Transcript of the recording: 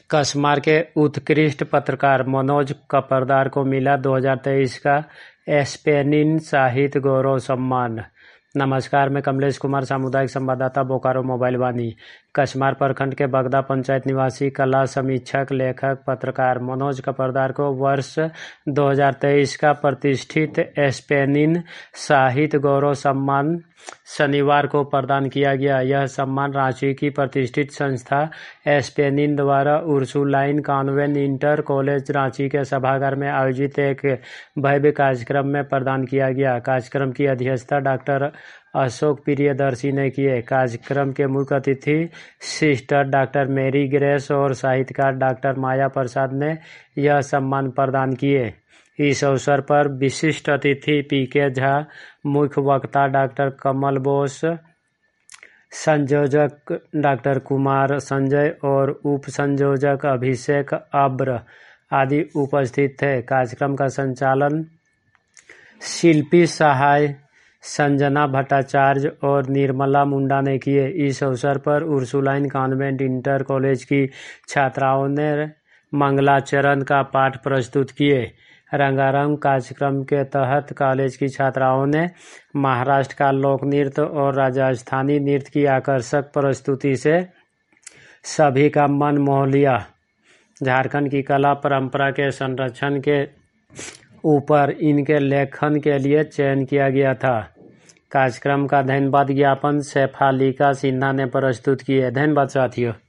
कस्मार के उत्कृष्ट पत्रकार मनोज कपरदार को मिला 2023 का एस्पेनिन साहित्य गौरव सम्मान। नमस्कार, मैं कमलेश कुमार, सामुदायिक संवाददाता, बोकारो मोबाइल वाणी। कस्मार प्रखंड के बगदा पंचायत निवासी कला समीक्षक, लेखक, पत्रकार मनोज कपरदार को वर्ष 2023 का प्रतिष्ठित एस्पेनिन साहित्य गौरव सम्मान शनिवार को प्रदान किया गया। यह सम्मान रांची की प्रतिष्ठित संस्था एस्पेनिन द्वारा Ursuline convent inter college Ranchi के सभागार में आयोजित एक भव्य कार्यक्रम में प्रदान किया गया। कार्यक्रम की अध्यक्षता डॉक्टर अशोक प्रियदर्शी ने किए। कार्यक्रम के मुख्य अतिथि सिस्टर डॉक्टर मेरी ग्रेस और साहित्यकार डॉक्टर माया प्रसाद ने यह सम्मान प्रदान किए। इस अवसर पर विशिष्ट अतिथि पीके झा, मुख्य वक्ता डॉक्टर कमल बोस, संयोजक डॉक्टर कुमार संजय और उप संयोजक अभिषेक अब्र आदि उपस्थित थे। कार्यक्रम का संचालन शिल्पी सहाय संजना भट्टाचार्य और निर्मला मुंडा ने किए। इस अवसर पर उर्सुलाइन कॉन्वेंट इंटर कॉलेज की छात्राओं ने मंगलाचरण का पाठ प्रस्तुत किए। रंगारंग कार्यक्रम के तहत कॉलेज की छात्राओं ने महाराष्ट्र का लोक नृत्य और राजस्थानी नृत्य की आकर्षक प्रस्तुति से सभी का मन मोह लिया। झारखंड की कला परंपरा के संरक्षण के ऊपर इनके लेखन के लिए चयन किया गया था। कार्यक्रम का धन्यवाद ज्ञापन शेफालिका सिन्हा ने प्रस्तुत किए। धन्यवाद साथियों।